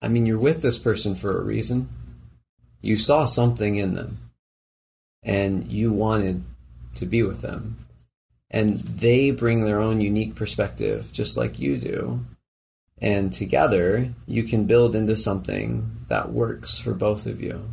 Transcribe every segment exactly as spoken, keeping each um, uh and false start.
I mean, you're with this person for a reason. You saw something in them, and you wanted to be with them. And they bring their own unique perspective, just like you do. And together, you can build into something that works for both of you.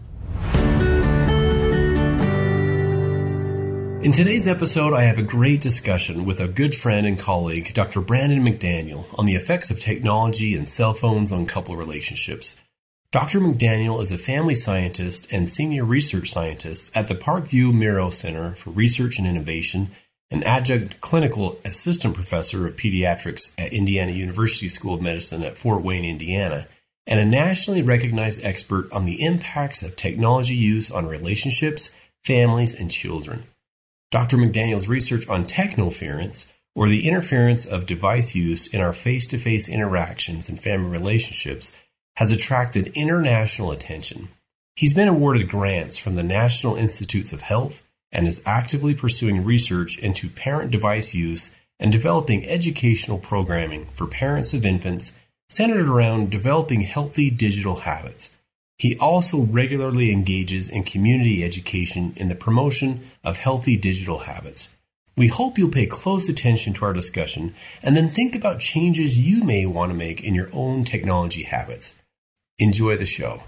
In today's episode, I have a great discussion with a good friend and colleague, Doctor Brandon McDaniel, on the effects of technology and cell phones on couple relationships. Doctor McDaniel is a family scientist and senior research scientist at the Parkview Miro Center for Research and Innovation, an adjunct clinical assistant professor of pediatrics at Indiana University School of Medicine at Fort Wayne, Indiana, and a nationally recognized expert on the impacts of technology use on relationships, families, and children. Doctor McDaniel's research on technoference, or the interference of device use in our face-to-face interactions and family relationships, has attracted international attention. He's been awarded grants from the National Institutes of Health and is actively pursuing research into parent device use and developing educational programming for parents of infants centered around developing healthy digital habits. He also regularly engages in community education in the promotion of healthy digital habits. We hope you'll pay close attention to our discussion and then think about changes you may want to make in your own technology habits. Enjoy the show.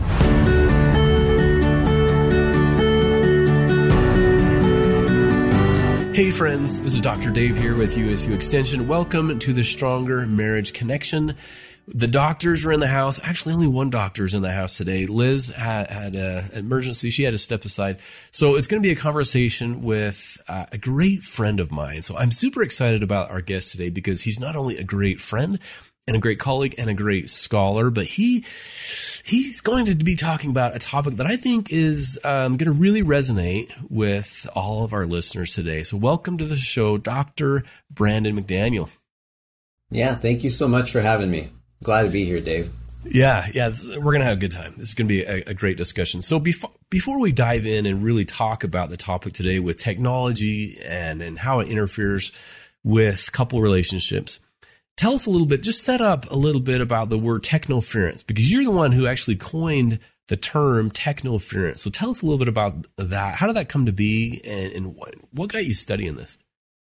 Hey friends, this is Doctor Dave here with U S U Extension. Welcome to the Stronger Marriage Connection. The doctors are in the house. Actually, only one doctor is in the house today. Liz had, had an emergency. She had to step aside. So it's going to be a conversation with uh, a great friend of mine. So I'm super excited about our guest today because he's not only a great friend and a great colleague and a great scholar, but he he's going to be talking about a topic that I think is um, going to really resonate with all of our listeners today. So welcome to the show, Doctor Brandon McDaniel. Yeah, thank you so much for having me. Glad to be here, Dave. Yeah, yeah, we're going to have a good time. This is going to be a, a great discussion. So before before we dive in and really talk about the topic today with technology and, and how it interferes with couple relationships, tell us a little bit, just set up a little bit about the word technoference, because you're the one who actually coined the term technoference. So tell us a little bit about that. How did that come to be, and, and what, what got you studying this?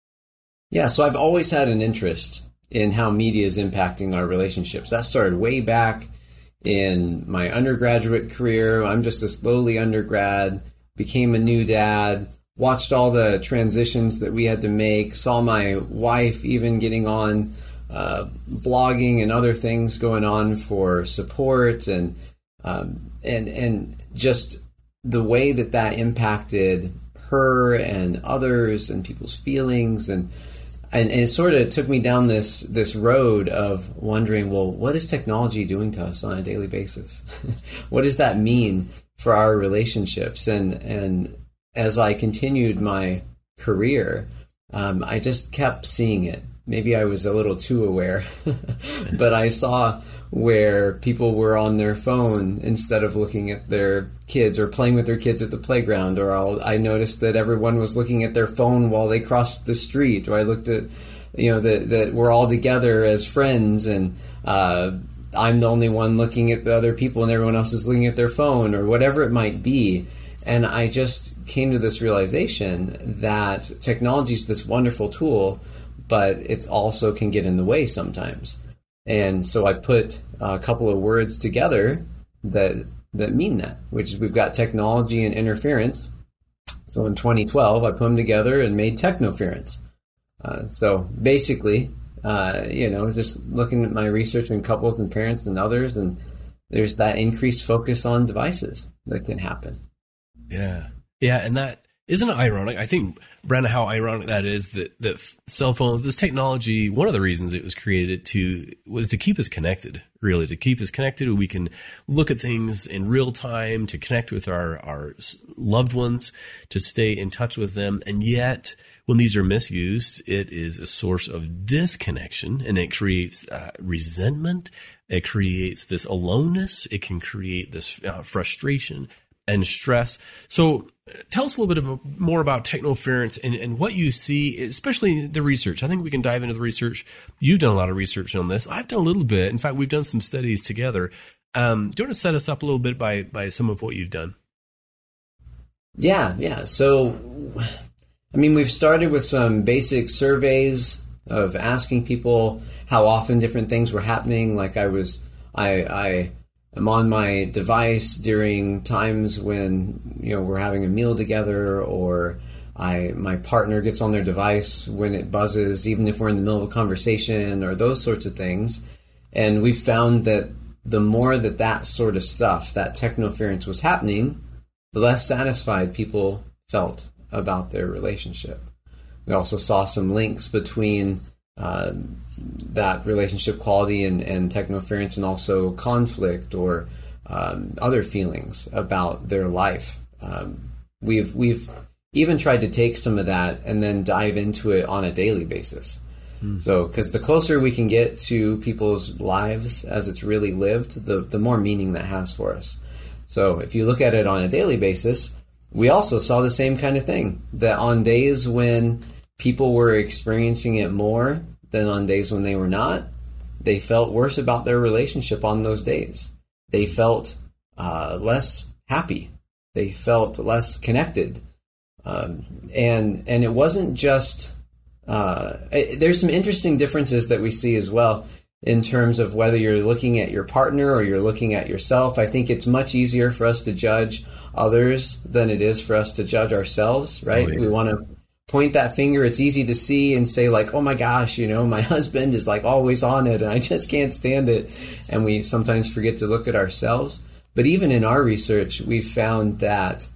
Yeah, so I've always had an interest in how media is impacting our relationships. That started way back in my undergraduate career. I'm just this lowly undergrad, became a new dad, watched all the transitions that we had to make, saw my wife even getting on uh, blogging and other things going on for support, and um, and and just the way that that impacted her and others and people's feelings. And And, and it sort of took me down this this road of wondering, well, what is technology doing to us on a daily basis? What does that mean for our relationships? And and as I continued my career, um, I just kept seeing it. Maybe I was a little too aware, but I saw where people were on their phone instead of looking at their kids or playing with their kids at the playground. Or I'll, I noticed that everyone was looking at their phone while they crossed the street. Or I looked at, you know, that that we're all together as friends, and uh, I'm the only one looking at the other people and everyone else is looking at their phone, or whatever it might be. And I just came to this realization that technology is this wonderful tool, but it also can get in the way sometimes. And so I put a couple of words together that that mean that, which is we've got technology and interference. So in twenty twelve, I put them together and made technoference. Uh, so basically, uh, you know, just looking at my research in couples and parents and others, and there's that increased focus on devices that can happen. Yeah. Yeah, and that isn't it ironic? I think, Brandon, how ironic that is that, that cell phones, this technology, one of the reasons it was created to was to keep us connected, really, to keep us connected. We can look at things in real time, to connect with our, our loved ones, to stay in touch with them. And yet, when these are misused, it is a source of disconnection, and it creates uh, resentment. It creates this aloneness. It can create this uh, frustration and stress. So tell us a little bit of, more about technoference and, and what you see, especially the research. I think we can dive into the research. You've done a lot of research on this. I've done a little bit. In fact, we've done some studies together. Um, do you want to set us up a little bit by by some of what you've done? Yeah, yeah. So, I mean, we've started with some basic surveys of asking people how often different things were happening. Like I was, I, I am on my device during times when, you know, we're having a meal together, or I, my partner gets on their device when it buzzes, even if we're in the middle of a conversation, or those sorts of things. And we've found that the more that that sort of stuff, that technoference was happening, the less satisfied people felt about their relationship. We also saw some links between uh, that relationship quality and, and technoference, and also conflict or um, other feelings about their life. Um, we've we've even tried to take some of that and then dive into it on a daily basis. Mm. So, because the closer we can get to people's lives as it's really lived, the the more meaning that has for us. So if you look at it on a daily basis, we also saw the same kind of thing, that on days when people were experiencing it more than on days when they were not, they felt worse about their relationship on those days. They felt uh, less happy. They felt less connected. Um, and and it wasn't just, uh, it, there's some interesting differences that we see as well in terms of whether you're looking at your partner or you're looking at yourself. I think it's much easier for us to judge others than it is for us to judge ourselves, right? Oh, yeah. We want to point that finger. It's easy to see and say like, oh my gosh, you know, my husband is like always on it and I just can't stand it. And we sometimes forget to look at ourselves. But even in our research, we've found that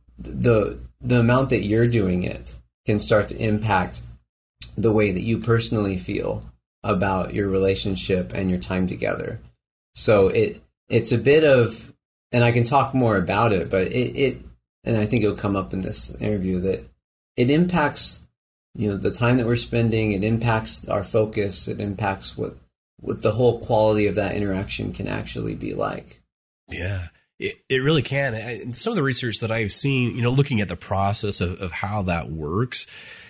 the the amount that you're doing it can start to impact the way that you personally feel about your relationship and your time together. So it it's a bit of, and I can talk more about it, but it, it and I think it'll come up in this interview, that it impacts, you know, the time that we're spending, it impacts our focus, it impacts what what the whole quality of that interaction can actually be like. Yeah, it, it really can. And some of the research that I've seen, you know, looking at the process of, of how that works,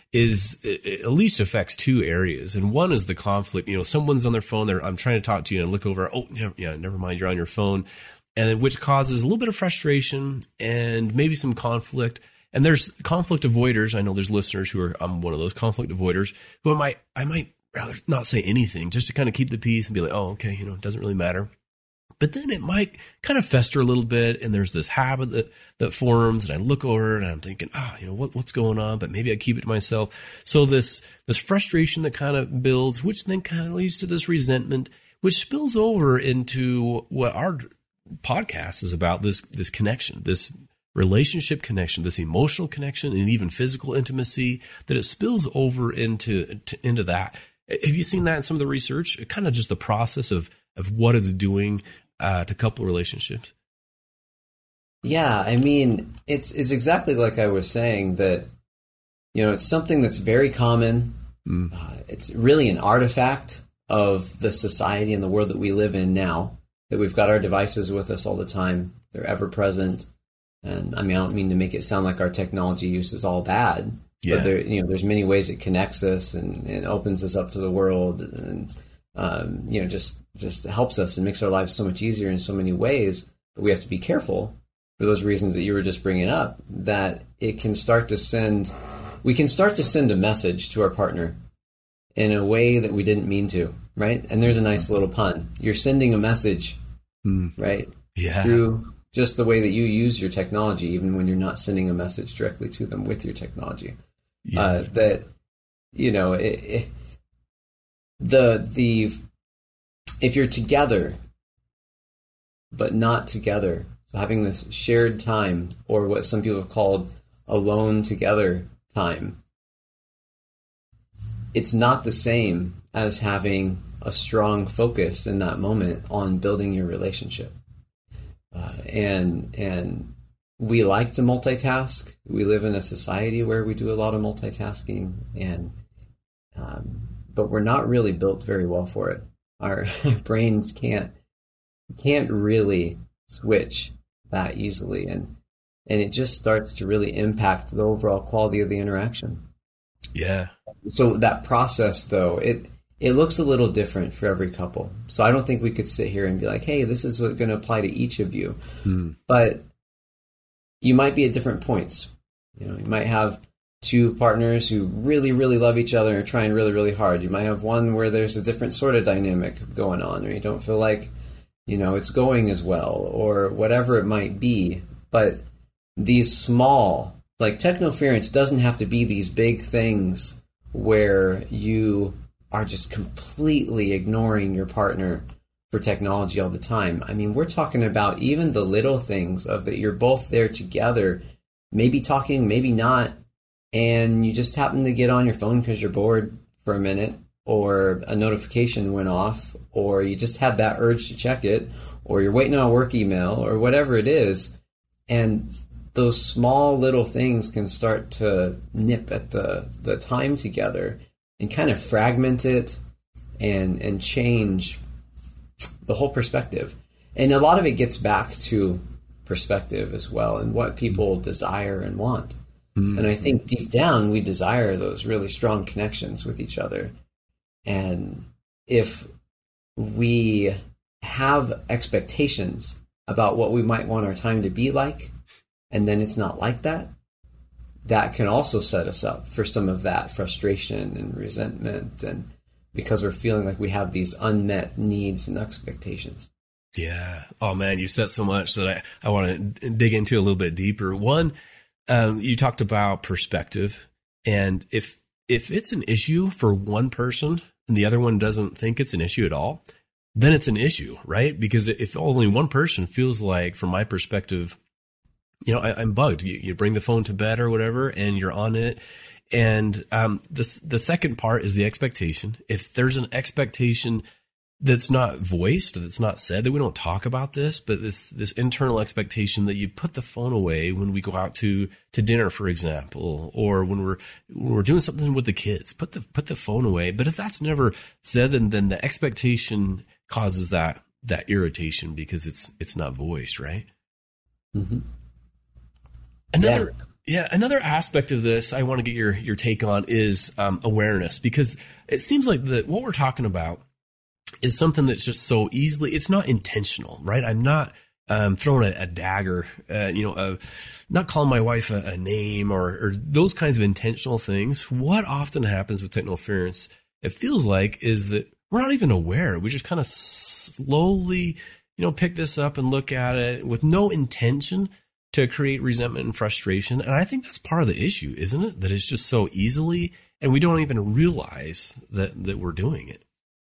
is it at least affects two areas. And one is the conflict. You know, someone's on their phone, they're, I'm trying to talk to you, and I look over, oh, yeah, never mind, you're on your phone. And then, which causes a little bit of frustration and maybe some conflict. And there's conflict avoiders. I know there's listeners who are, I'm one of those conflict avoiders, who I might, I might rather not say anything just to kind of keep the peace and be like, oh, okay, you know, it doesn't really matter. But then it might kind of fester a little bit, and there's this habit that, that forms, and I look over and I'm thinking, ah, oh, you know, what, what's going on? But maybe I keep it to myself. So this this frustration that kind of builds, which then kind of leads to this resentment, which spills over into what our podcast is about, this this connection, this relationship connection, this emotional connection, and even physical intimacy, that it spills over into to, into that. Have you seen that in some of the research? Kind of just the process of of what it's doing uh, to couple relationships. Yeah, I mean, it's it's exactly like I was saying, that, you know, it's something that's very common. Mm. Uh, it's really an artifact of the society and the world that we live in now, that we've got our devices with us all the time. They're ever present. And I mean, I don't mean to make it sound like our technology use is all bad, yeah. but there, you know, there's many ways it connects us and, and opens us up to the world, and um, you know, just just helps us and makes our lives so much easier in so many ways. But we have to be careful, for those reasons that you were just bringing up, that it can start to send, we can start to send a message to our partner in a way that we didn't mean to, right? And there's a nice little pun. You're sending a message, mm. right? Yeah. Through just the way that you use your technology, even when you're not sending a message directly to them with your technology. Yeah. Uh, that, you know, it, it, the the if you're together but not together, so having this shared time, or what some people have called alone together time, it's not the same as having a strong focus in that moment on building your relationship. Uh, and and we like to multitask. We live in a society where we do a lot of multitasking, and um, but we're not really built very well for it. Our brains can't can't really switch that easily, and and it just starts to really impact the overall quality of the interaction. Yeah. So that process, though, it it looks a little different for every couple. So I don't think we could sit here and be like, hey, this is what's going to apply to each of you. Mm. But you might be at different points. You know, you might have two partners who really, really love each other and are trying really, really hard. You might have one where there's a different sort of dynamic going on, or you don't feel like, you know, it's going as well, or whatever it might be. But these small, like technoference doesn't have to be these big things where you are just completely ignoring your partner for technology all the time. I mean, we're talking about even the little things of that you're both there together, maybe talking, maybe not, and you just happen to get on your phone because you're bored for a minute, or a notification went off, or you just had that urge to check it, or you're waiting on a work email, or whatever it is. And those small little things can start to nip at the, the time together and kind of fragment it and and change the whole perspective. And a lot of it gets back to perspective as well, and what people desire and want. Mm-hmm. And I think deep down we desire those really strong connections with each other. And if we have expectations about what we might want our time to be like, and then it's not like that, that can also set us up for some of that frustration and resentment, and because we're feeling like we have these unmet needs and expectations. Yeah. Oh man, you said so much that I, I want to dig into a little bit deeper. One, um, you talked about perspective, and if if it's an issue for one person and the other one doesn't think it's an issue at all, then it's an issue, right? Because if only one person feels like, from my perspective, you know, I, I'm bugged. You, you bring the phone to bed or whatever, and you're on it. And um, the the second part is the expectation. If there's an expectation that's not voiced, that's not said, that we don't talk about this, but this this internal expectation that you put the phone away when we go out to to dinner, for example, or when we're when we're doing something with the kids, put the put the phone away. But if that's never said, then then the expectation causes that that irritation because it's it's not voiced, right? Mm-hmm. Another yeah. yeah, another aspect of this I want to get your your take on is um, awareness, because it seems like that what we're talking about is something that's just so easily, it's not intentional, right? I'm not um, throwing a, a dagger, uh, you know, uh, not calling my wife a, a name or, or those kinds of intentional things. What often happens with technoference, it feels like, is that we're not even aware. We just kind of slowly, you know, pick this up and look at it with no intention to create resentment and frustration. And I think that's part of the issue, isn't it? That it's just so easily, and we don't even realize that, that we're doing it.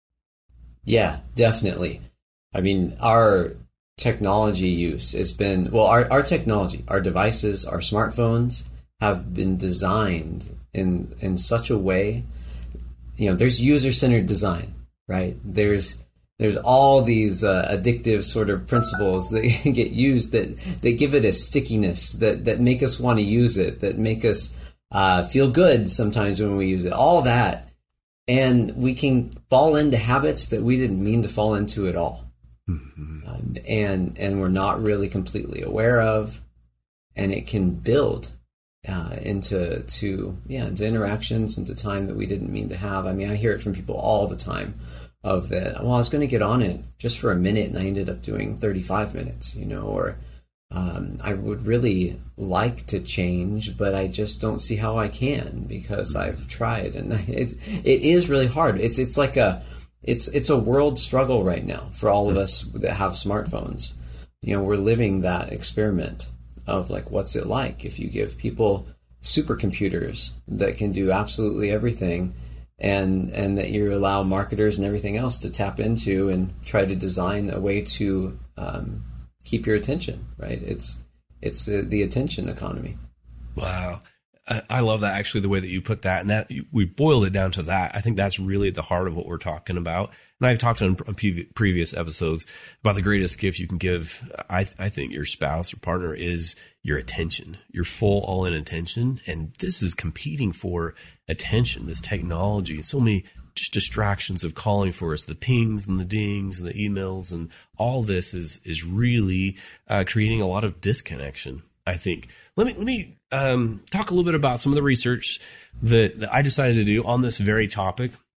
Yeah, definitely. I mean, our technology use has been, well, our, our technology, our devices, our smartphones have been designed in in such a way, you know, there's user-centered design, right? There's there's all these uh, addictive sort of principles that get used that, that give it a stickiness, that, that make us want to use it, that make us uh, feel good sometimes when we use it, all that. And we can fall into habits that we didn't mean to fall into at all. Mm-hmm. Um, and and we're not really completely aware of. And it can build uh, into to yeah into interactions, into time that we didn't mean to have. I mean, I hear it from people all the time of that, well, I was going to get on it just for a minute and I ended up doing thirty-five minutes, you know, or Um, I would really like to change, but I just don't see how I can because I've tried, and it's it is really hard. It's it's like a it's it's a world struggle right now for all of us that have smartphones. You know, we're living that experiment of like, what's it like if you give people supercomputers that can do absolutely everything, and and that you allow marketers and everything else to tap into and try to design a way to um, keep your attention, right? It's it's the, the attention economy. Wow. I, I love that, actually, the way that you put that. And that we boiled it down to that. I think that's really at the heart of what we're talking about. And I've talked on previous episodes about the greatest gift you can give, I, I think, your spouse or partner is your attention, your full all-in attention. And this is competing for attention, this technology, so many just distractions of calling for us, the pings and the dings and the emails, and all this is is really uh, creating a lot of disconnection, I think. Let me let me um, talk a little bit about some of the research that, that I decided to do on this very topic.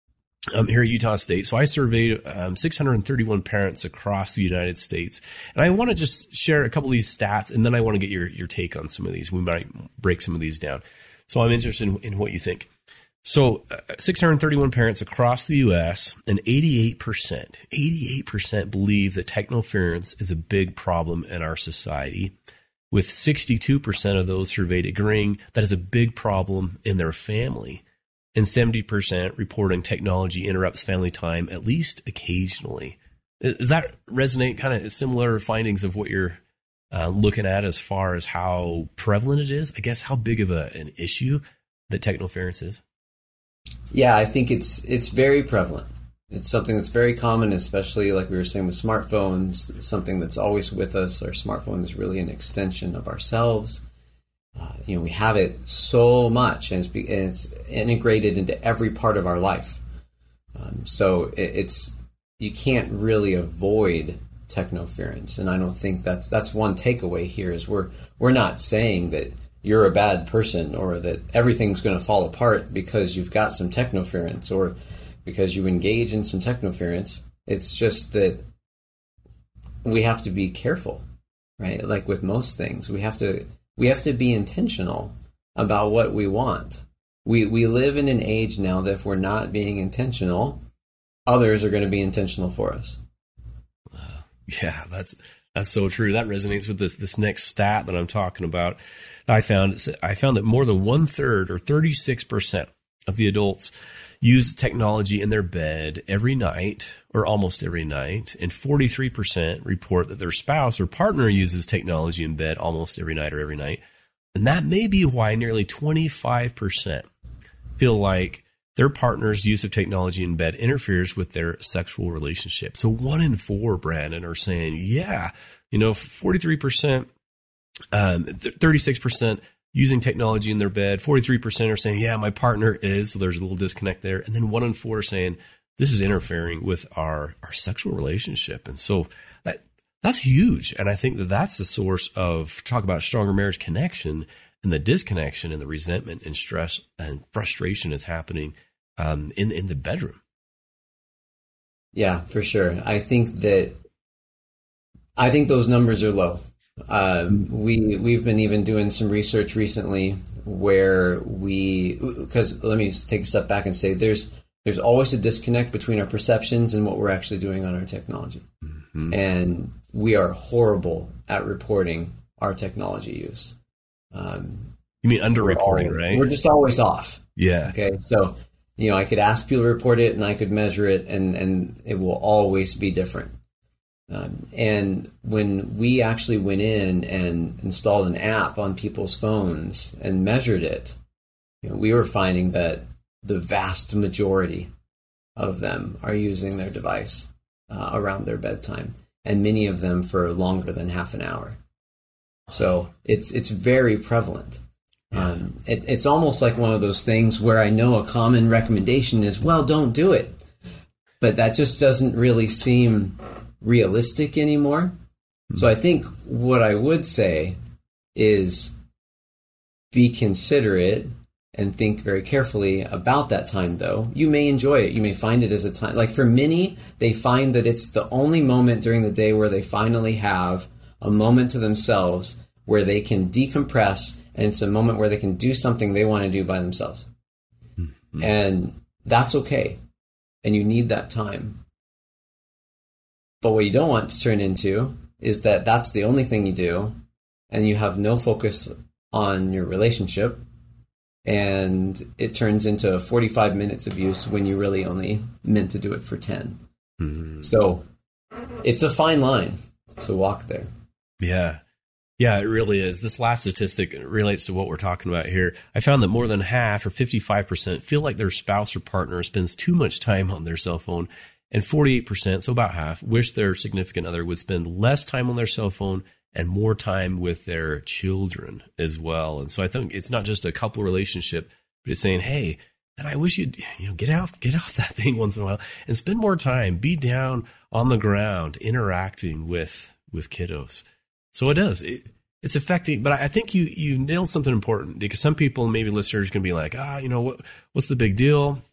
um, here at Utah State. So I surveyed um, six hundred thirty-one parents across the United States. And I want to just share a couple of these stats, and then I want to get your, your take on some of these. We might break some of these down. So I'm interested in, in what you think. So uh, six hundred thirty-one parents across the U S, and eighty-eight percent, eighty-eight percent believe that technoference is a big problem in our society, with sixty-two percent of those surveyed agreeing that is a big problem in their family, and seventy percent reporting technology interrupts family time at least occasionally. Does that resonate, kind of similar findings of what you're uh, looking at as far as how prevalent it is? I guess how big of a, an issue that technoference is? Yeah, I think it's it's very prevalent. It's something that's very common, especially like we were saying with smartphones, something that's always with us. Our smartphone is really an extension of ourselves. Uh, you know, we have it so much, and it's, be, and it's integrated into every part of our life. Um, so it, it's you can't really avoid technoference, and I don't think that's that's one takeaway here. Is we're we're not saying that you're a bad person or that everything's going to fall apart because you've got some technoference or because you engage in some technoference. It's just that we have to be careful, right? Like with most things, we have to we have to be intentional about what we want. We we live in an age now that if we're not being intentional, others are going to be intentional for us. Yeah, that's that's so true. That resonates with this this next stat that I'm talking about. I found I found that more than one third, or thirty-six percent, of the adults use technology in their bed every night, or almost every night, and forty-three percent report that their spouse or partner uses technology in bed almost every night or every night. And that may be why nearly twenty-five percent feel like their partner's use of technology in bed interferes with their sexual relationship. So one in four, Brandon, are saying, yeah, you know, forty-three percent, um, thirty-six percent using technology in their bed, forty-three percent are saying, yeah, my partner is, so there's a little disconnect there. And then one in four are saying, this is interfering with our, our sexual relationship. And so that that's huge. And I think that that's the source of, talk about stronger marriage connection, and the disconnection and the resentment and stress and frustration is happening um, in in the bedroom. Yeah, for sure. I think that I think those numbers are low. Uh, we we've been even doing some research recently where we, because let me take a step back and say there's there's always a disconnect between our perceptions and what we're actually doing on our technology, mm-hmm. and we are horrible at reporting our technology use. Um, you mean underreporting, we're right? We're just always off. Yeah. Okay. So, you know, I could ask people to report it and I could measure it, and, and it will always be different. Um, and when we actually went in and installed an app on people's phones and measured it, you know, we were finding that the vast majority of them are using their device uh, around their bedtime, and many of them for longer than half an hour. So it's it's very prevalent. Yeah. Um, it, it's almost like one of those things where I know a common recommendation is, well, don't do it. But that just doesn't really seem realistic anymore. Mm-hmm. So I think what I would say is be considerate and think very carefully about that time, though. You may enjoy it. You may find it as a time. Like for many, they find that it's the only moment during the day where they finally have a moment to themselves where they can decompress, and it's a moment where they can do something they want to do by themselves. Mm-hmm. And that's okay. And you need that time. But what you don't want to turn into is that that's the only thing you do, and you have no focus on your relationship, and it turns into forty-five minutes of use when you really only meant to do it for ten. Mm-hmm. So it's a fine line to walk there. Yeah. Yeah, it really is. This last statistic relates to what we're talking about here. I found that more than half, or fifty-five percent, feel like their spouse or partner spends too much time on their cell phone, and forty-eight percent, so about half, wish their significant other would spend less time on their cell phone and more time with their children as well. And so I think it's not just a couple relationship, but it's saying, hey, and I wish you'd, you know, get out, get off that thing once in a while and spend more time, be down on the ground, interacting with, with kiddos. So it does. It, it's affecting, but I think you, you nailed something important, because some people, maybe listeners, can be like, ah, you know, what, what's the big deal?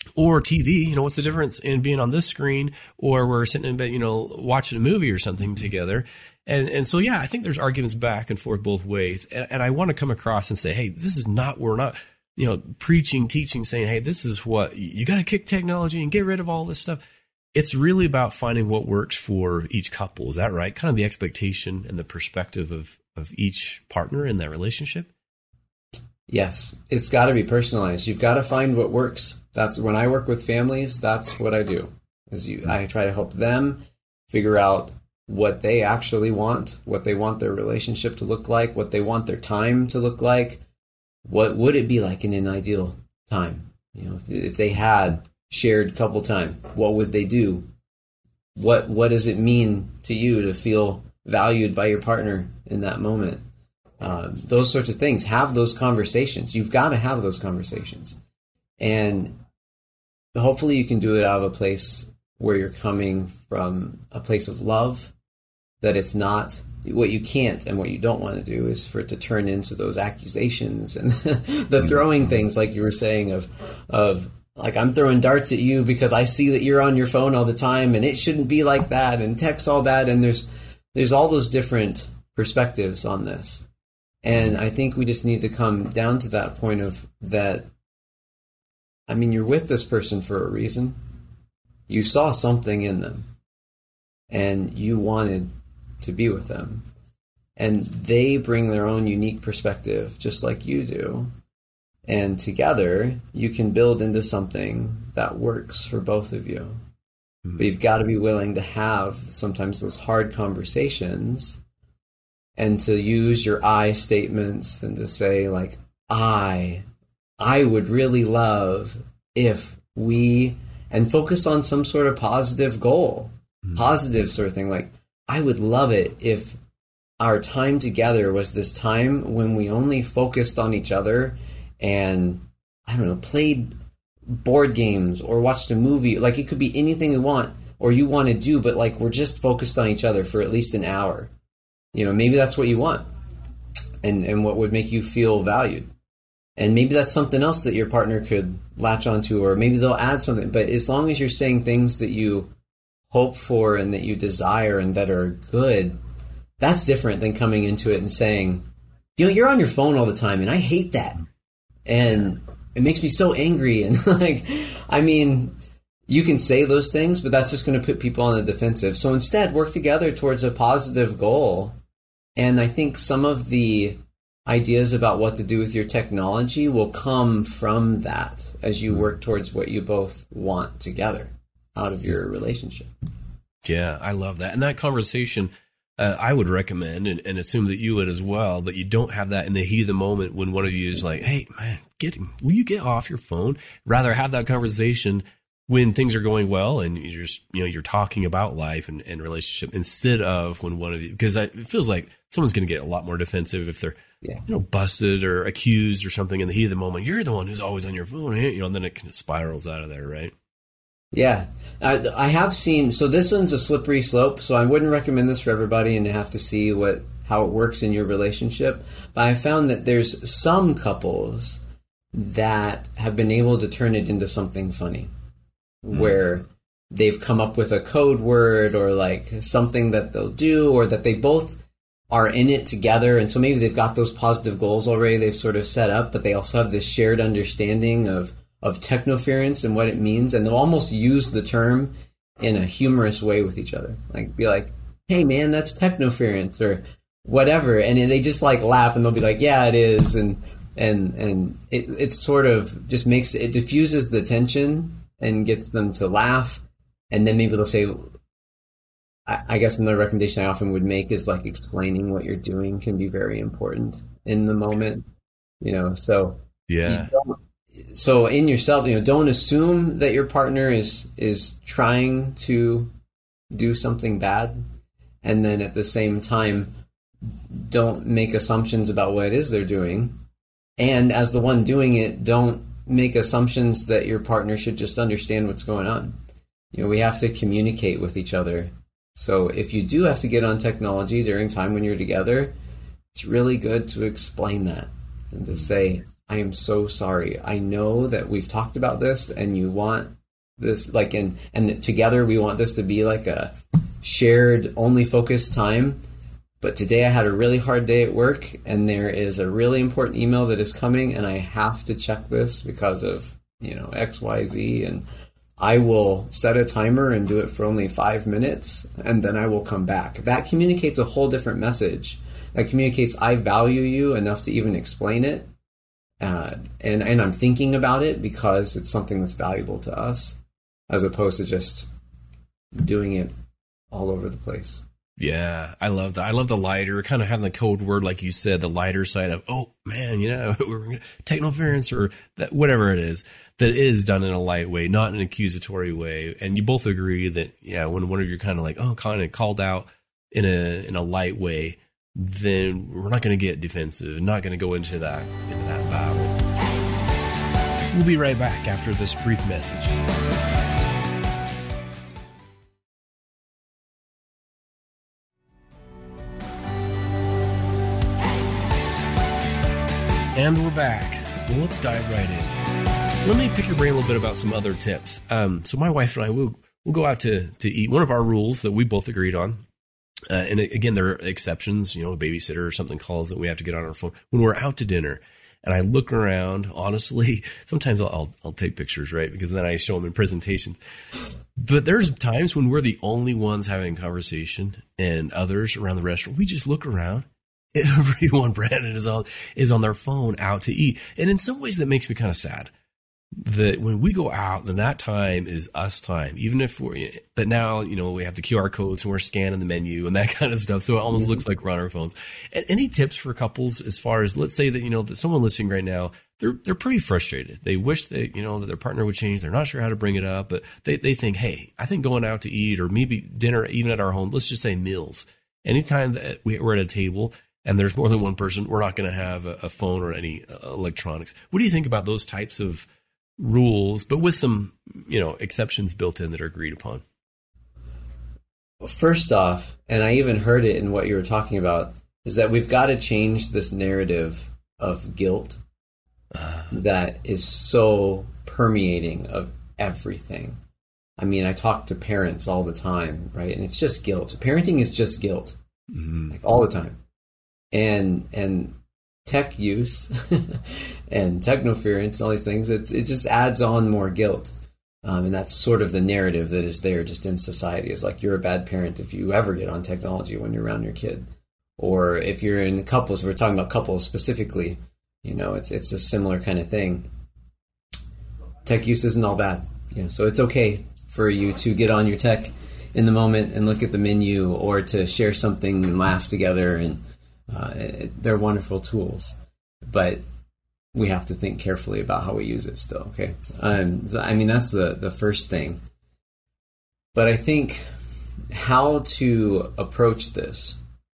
Or T V, you know, what's the difference in being on this screen or we're sitting in bed, you know, watching a movie or something together? And and so, yeah, I think there's arguments back and forth both ways. And, and I want to come across and say, hey, this is not, we're not, you know, preaching, teaching, saying, hey, this is what, you got to kick technology and get rid of all this stuff. It's really about finding what works for each couple. Is that right? Kind of the expectation and the perspective of, of each partner in that relationship? Yes, it's got to be personalized. You've got to find what works. That's when I work with families, that's what I do. Is you, I try to help them figure out what they actually want, what they want their relationship to look like, what they want their time to look like. What would it be like in an ideal time? You know, if, if they had shared couple time, what would they do? What what does it mean to you to feel valued by your partner in that moment? Uh, those sorts of things. Have those conversations. You've got to have those conversations. And hopefully you can do it out of a place where you're coming from a place of love, that it's not what you can't and what you don't want to do is for it to turn into those accusations and the throwing things like you were saying of, of like, I'm throwing darts at you because I see that you're on your phone all the time and it shouldn't be like that and text all that. And there's, there's all those different perspectives on this. And I think we just need to come down to that point of that. I mean, you're with this person for a reason. You saw something in them and you wanted to be with them. And they bring their own unique perspective, just like you do. And together, you can build into something that works for both of you. Mm-hmm. But you've got to be willing to have sometimes those hard conversations and to use your I statements and to say, like, I, I would really love if we, and focus on some sort of positive goal, mm-hmm. positive sort of thing. Like, I would love it if our time together was this time when we only focused on each other and, I don't know, played board games or watched a movie. Like, it could be anything we want or you want to do, but like, we're just focused on each other for at least an hour. You know, maybe that's what you want and, and what would make you feel valued. And maybe that's something else that your partner could latch onto, or maybe they'll add something. But as long as you're saying things that you hope for and that you desire and that are good, that's different than coming into it and saying, you know, you're on your phone all the time and I hate that. And it makes me so angry. And like, I mean, you can say those things, but that's just going to put people on the defensive. So instead, work together towards a positive goal. And I think some of the ideas about what to do with your technology will come from that as you work towards what you both want together out of your relationship. Yeah, I love that. And that conversation, uh, I would recommend and, and assume that you would as well, that you don't have that in the heat of the moment when one of you is like, hey, man, get, will you get off your phone? Rather have that conversation when things are going well and you're just, you know, you're talking about life and, and relationship instead of when one of you, because it feels like someone's going to get a lot more defensive if they're, yeah. you know, busted or accused or something in the heat of the moment. You're the one who's always on your phone, you know, and then it kind of spirals out of there, right? Yeah, I, I have seen, so this one's a slippery slope, so I wouldn't recommend this for everybody and to have to see what how it works in your relationship. But I found that there's some couples that have been able to turn it into something funny, mm. where they've come up with a code word or like something that they'll do, or that they both are in it together. And so maybe they've got those positive goals already they've sort of set up, but they also have this shared understanding of of technoference and what it means, and they'll almost use the term in a humorous way with each other. Like, be like, hey man, that's technoference or whatever, and they just like laugh and they'll be like, yeah, it is, and and and it it sort of just makes it diffuses the tension and gets them to laugh, and then maybe they'll say, I, I guess another recommendation I often would make is like explaining what you're doing can be very important in the moment, you know. So yeah. So in yourself, you know, don't assume that your partner is is trying to do something bad, and then at the same time, don't make assumptions about what it is they're doing. And as the one doing it, don't make assumptions that your partner should just understand what's going on. You know, we have to communicate with each other. So if you do have to get on technology during time when you're together, it's really good to explain that and to say, I am so sorry. I know that we've talked about this and you want this like, and, and together we want this to be like a shared only focused time. But today I had a really hard day at work and there is a really important email that is coming and I have to check this because of, you know, X, Y, Z. And I will set a timer and do it for only five minutes and then I will come back. That communicates a whole different message. That communicates I value you enough to even explain it. Uh, and, and I'm thinking about it because it's something that's valuable to us, as opposed to just doing it all over the place. Yeah, I love that. I love the lighter, kind of having the code word, like you said, the lighter side of, oh man, you know, we're gonna technoference or that, whatever it is, that is done in a light way, not in an accusatory way. And you both agree that, yeah, when one of you kind of like, oh, kind of called out in a in a light way, then we're not going to get defensive, not going to go into that into that battle. We'll be right back after this brief message. And we're back. Well, let's dive right in. Let me pick your brain a little bit about some other tips. Um, so my wife and I will we'll go out to to eat. One of our rules that we both agreed on, uh, and again, there are exceptions. You know, a babysitter or something calls that we have to get on our phone when we're out to dinner. And I look around. Honestly, sometimes I'll I'll, I'll take pictures, right? Because then I show them in presentation. But there's times when we're the only ones having conversation, and others around the restaurant. We just look around. Everyone, Brandon, is on is on their phone out to eat. And in some ways that makes me kind of sad that when we go out, then that time is us time, even if we're, but now, you know, we have the Q R codes and we're scanning the menu and that kind of stuff. So it almost looks like we're on our phones. And any tips for couples as far as, let's say that, you know, that someone listening right now, they're, they're pretty frustrated. They wish that, you know, that their partner would change. They're not sure how to bring it up, but they, they think, hey, I think going out to eat or maybe dinner, even at our home, let's just say meals. Anytime that we're at a table, and there's more than one person, we're not going to have a, a phone or any uh, electronics. What do you think about those types of rules, but with some, you know, exceptions built in that are agreed upon? Well, first off, and I even heard it in what you were talking about, is that we've got to change this narrative of guilt uh, that is so permeating of everything. I mean, I talk to parents all the time, right? And it's just guilt. Parenting is just guilt, mm-hmm. like all the time. And and tech use and technoference and all these things, it, it just adds on more guilt. Um, and that's sort of the narrative that is there just in society, is like you're a bad parent if you ever get on technology when you're around your kid. Or if you're in couples, we're talking about couples specifically, you know, it's it's a similar kind of thing. Tech use isn't all bad. You know, so it's okay for you to get on your tech in the moment and look at the menu or to share something and laugh together, and Uh, it, they're wonderful tools, but we have to think carefully about how we use it still. Okay. Um, so, I mean, that's the, the first thing, but I think how to approach this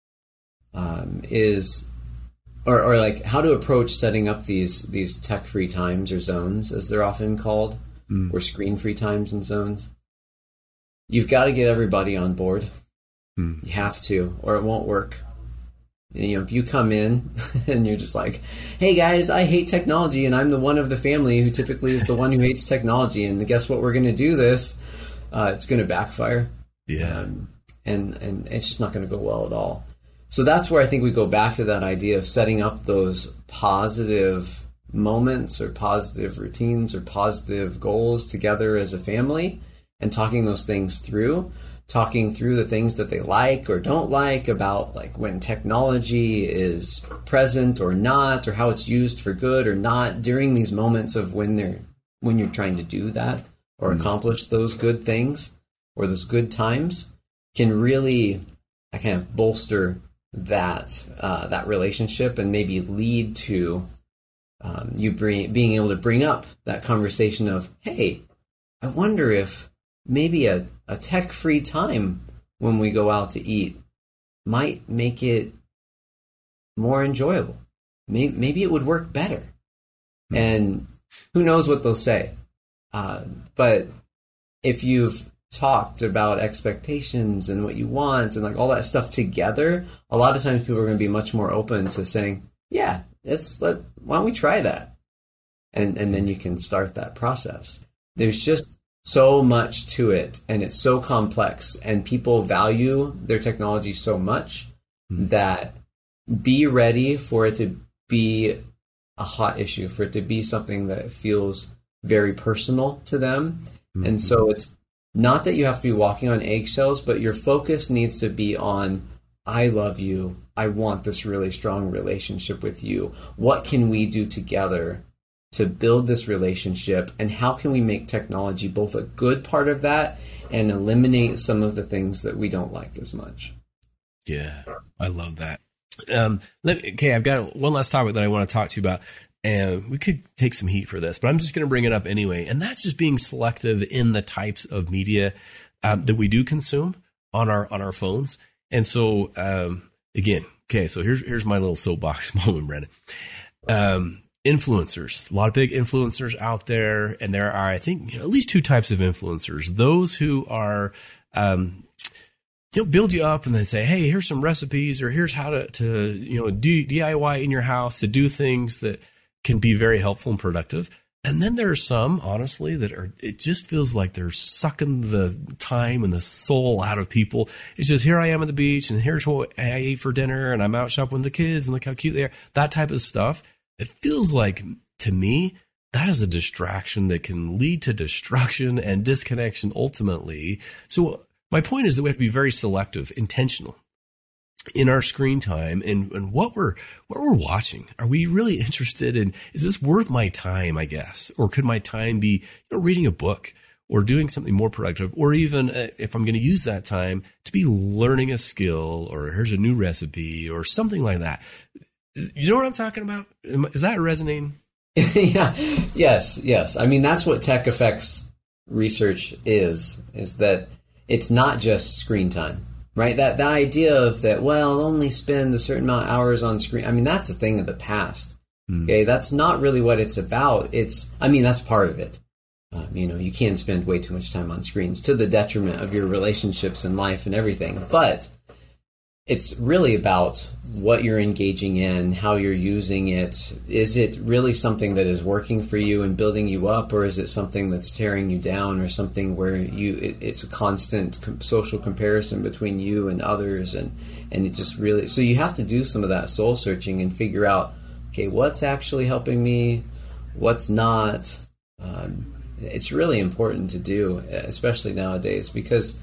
um, is, or, or like how to approach setting up these, these tech free times or zones, as they're often called, mm. or screen free times and zones. You've got to get everybody on board. Mm. You have to, or it won't work. You know, if you come in and you're just like, hey guys, I hate technology and I'm the one of the family who typically is the one who hates technology, and guess what, we're going to do this, uh, it's going to backfire. Yeah. Um, and, and it's just not going to go well at all. So that's where I think we go back to that idea of setting up those positive moments or positive routines or positive goals together as a family and talking those things through. Talking through the things that they like or don't like about, like when technology is present or not, or how it's used for good or not during these moments of when they're when you're trying to do that or mm-hmm. accomplish those good things or those good times, can really I kind of bolster that uh, that relationship and maybe lead to um, you bring, being able to bring up that conversation of, hey, I wonder if maybe a, a tech-free time when we go out to eat might make it more enjoyable. Maybe, maybe it would work better. Mm-hmm. And who knows what they'll say. Uh, but if you've talked about expectations and what you want and like all that stuff together, a lot of times people are going to be much more open to saying, yeah, it's let why don't we try that? and, and then you can start that process. There's just so much to it, and it's so complex, and people value their technology so much mm-hmm. that be ready for it to be a hot issue, for it to be something that feels very personal to them. Mm-hmm. And so it's not that you have to be walking on eggshells, but your focus needs to be on, I love you. I want this really strong relationship with you. What can we do together to build this relationship? And how can we make technology both a good part of that and eliminate some of the things that we don't like as much? Yeah, I love that. Um, let me, okay, I've got one last topic that I want to talk to you about. And we could take some heat for this, but I'm just going to bring it up anyway. And that's just being selective in the types of media um, that we do consume on our on our phones. And so, um, again, okay, so here's here's my little soapbox moment, Brandon. Um, influencers, a lot of big influencers out there, and there are, I think, you know, at least two types of influencers. Those who are um, you know, build you up and then say, hey, here's some recipes, or here's how to, to you know, do D I Y in your house, to do things that can be very helpful and productive. And then there are some, honestly, that are, it just feels like they're sucking the time and the soul out of people. It's just, here I am at the beach, and here's what I ate for dinner, and I'm out shopping with the kids, and look how cute they are. That type of stuff. It feels like, to me, that is a distraction that can lead to destruction and disconnection ultimately. So my point is that we have to be very selective, intentional in our screen time, and, and what we're what we're watching. Are we really interested in, is this worth my time, I guess? Or could my time be, you know, reading a book or doing something more productive, or even uh, if I'm going to use that time to be learning a skill, or here's a new recipe or something like that. You know what I'm talking about? Is that resonating? Yeah. Yes. Yes. I mean, that's what Tech Effects research is, is that it's not just screen time. Right, that the idea of that, well, I'll only spend a certain amount of hours on screen. I mean, that's a thing of the past. Mm. Okay, that's not really what it's about. It's, I mean, that's part of it. Um, you know, you can spend way too much time on screens to the detriment of your relationships and life and everything. But it's really about what you're engaging in, how you're using it. Is it really something that is working for you and building you up, or is it something that's tearing you down, or something where you it, it's a constant com- social comparison between you and others, and and it just really, so you have to do some of that soul searching and figure out, okay, what's actually helping me, what's not. Um, it's really important to do, especially nowadays, because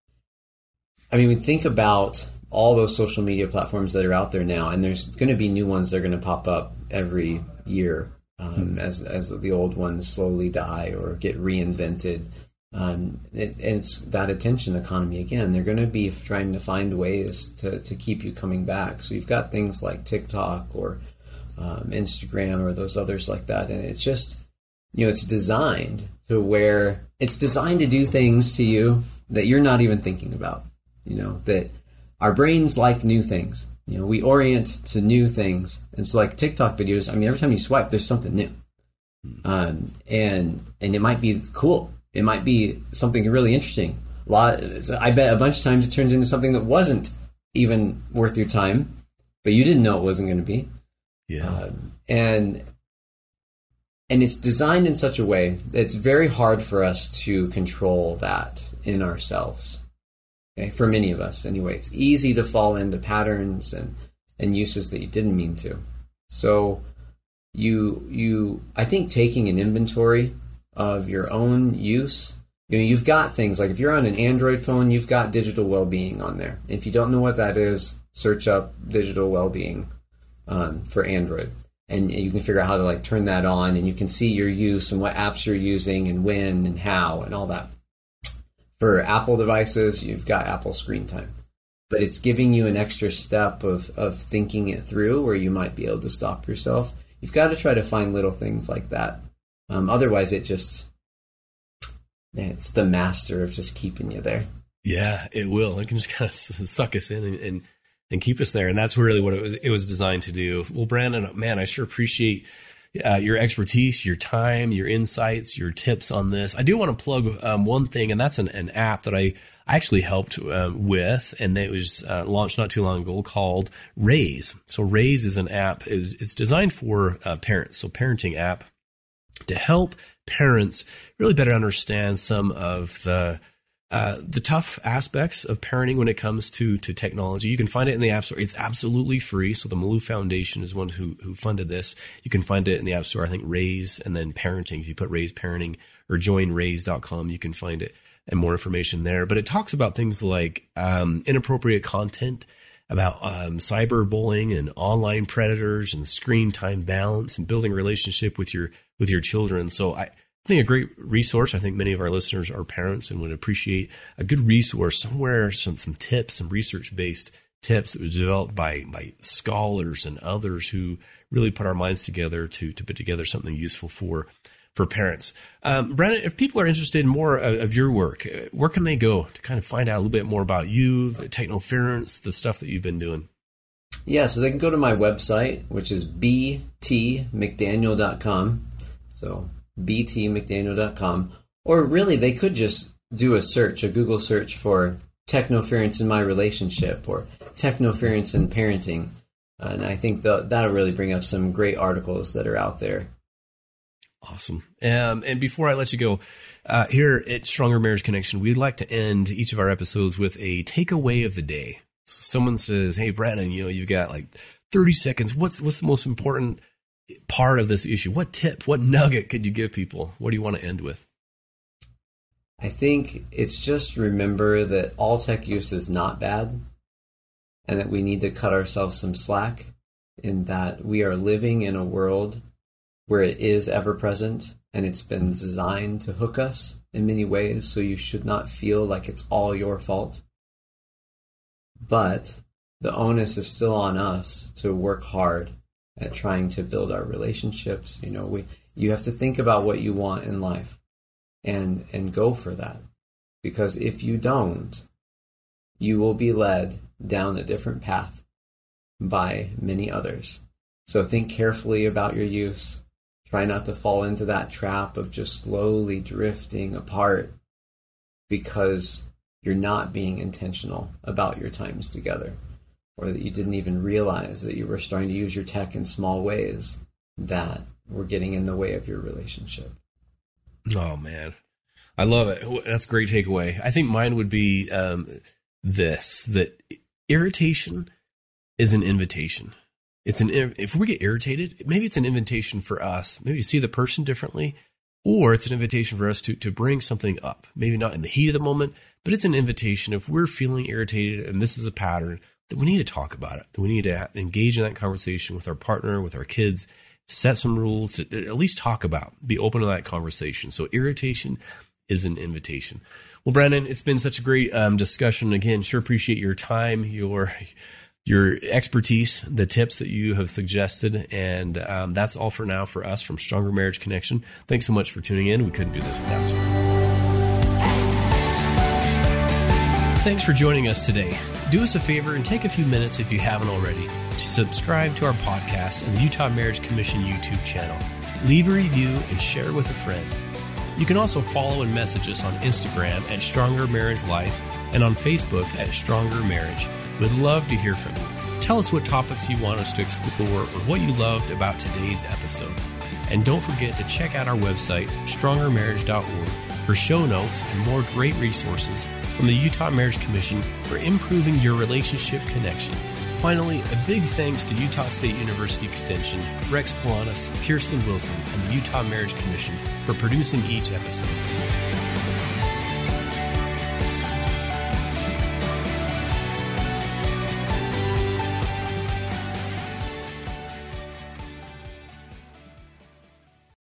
I mean, we think about all those social media platforms that are out there now, and there's going to be new ones that are going to pop up every year um, mm-hmm. as as the old ones slowly die or get reinvented. Um, it, and it's that attention economy again. They're going to be trying to find ways to, to keep you coming back. So you've got things like TikTok or um, Instagram or those others like that, and it's just, you know, it's designed to where it's designed to do things to you that you're not even thinking about. You know, that our brains like new things. You know, we orient to new things. And so like TikTok videos, I mean, every time you swipe, there's something new. Um, and and it might be cool. It might be something really interesting. A lot, I bet a bunch of times it turns into something that wasn't even worth your time, but you didn't know it wasn't going to be. Yeah. Um, and and it's designed in such a way that it's very hard for us to control that in ourselves. Okay, for many of us, anyway, it's easy to fall into patterns and, and uses that you didn't mean to. So, you you I think taking an inventory of your own use. You know, you've got things like if you're on an Android phone, you've got digital well-being on there. If you don't know what that is, search up digital well-being um, for Android, and you can figure out how to like turn that on, and you can see your use and what apps you're using and when and how and all that. For Apple devices, you've got Apple Screen Time. But it's giving you an extra step of, of thinking it through where you might be able to stop yourself. You've got to try to find little things like that. Um, otherwise, it just, it's the master of just keeping you there. Yeah, it will. It can just kind of suck us in and, and, and keep us there. And that's really what it was, it was designed to do. Well, Brandon, man, I sure appreciate Uh, your expertise, your time, your insights, your tips on this. I do want to plug um, one thing, and that's an, an app that I actually helped um, with, and it was uh, launched not too long ago, called Raise. So Raise is an app. Is it's designed for uh, parents, so parenting app. to help parents really better understand some of the uh, the tough aspects of parenting when it comes to to technology. You can find it in the App Store. It's absolutely free. So the Maloof Foundation is one who who funded this. You can find it in the App Store, I think, Raise, and then Parenting. If you put Raise Parenting or join raise dot com, you can find it and more information there. But it talks about things like um, inappropriate content, about um, cyberbullying and online predators and screen time balance and building a relationship with your with your children. So I think a great resource. I think many of our listeners are parents and would appreciate a good resource somewhere, some some tips, some research-based tips that was developed by by scholars and others who really put our minds together to to put together something useful for for parents. Um, Brandon, if people are interested in more of, of your work, where can they go to kind of find out a little bit more about you, the technoference, the stuff that you've been doing? Yeah, so they can go to my website, which is b t mcdaniel dot com. So b t mcdaniel dot com. Or really, they could just do a search, a Google search for technoference in my relationship or technoference in parenting. And I think the, that'll really bring up some great articles that are out there. Awesome. Um, and before I let you go, uh, here at Stronger Marriage Connection, we'd like to end each of our episodes with a takeaway of the day. So someone says, hey, Brandon, you know, you've got like thirty seconds. What's what's the most important part of this issue? What tip, what nugget could you give people? What do you want to end with? I think it's just remember that all tech use is not bad and that we need to cut ourselves some slack in that we are living in a world where it is ever present and it's been designed to hook us in many ways, so you should not feel like it's all your fault. But the onus is still on us to work hard at trying to build our relationships. You know, we you have to think about what you want in life and and go for that. Because if you don't, you will be led down a different path by many others. So think carefully about your use. Try not to fall into that trap of just slowly drifting apart because you're not being intentional about your times together, or that you didn't even realize that you were starting to use your tech in small ways that were getting in the way of your relationship. Oh, man. I love it. That's a great takeaway. I think mine would be um, this, that irritation is an invitation. It's an if we get irritated, maybe it's an invitation for us, maybe to see the person differently, or it's an invitation for us to to bring something up. Maybe not in the heat of the moment, but it's an invitation if we're feeling irritated and this is a pattern, that we need to talk about it. That we need to engage in that conversation with our partner, with our kids, set some rules to at least talk about, be open to that conversation. So irritation is an invitation. Well, Brandon, it's been such a great um, discussion. Again, sure appreciate your time, your your expertise, the tips that you have suggested. And um, that's all for now for us from Stronger Marriage Connection. Thanks so much for tuning in. We couldn't do this without you. Thanks for joining us today. Do us a favor and take a few minutes, if you haven't already, to subscribe to our podcast and the Utah Marriage Commission YouTube channel. Leave a review and share with a friend. You can also follow and message us on Instagram at Stronger Marriage Life and on Facebook at Stronger Marriage. We'd love to hear from you. Tell us what topics you want us to explore or what you loved about today's episode. And don't forget to check out our website, stronger marriage dot org, for show notes and more great resources from the Utah Marriage Commission for improving your relationship connection. Finally, a big thanks to Utah State University Extension, Rex Polanis, Kirsten Wilson, and the Utah Marriage Commission for producing each episode.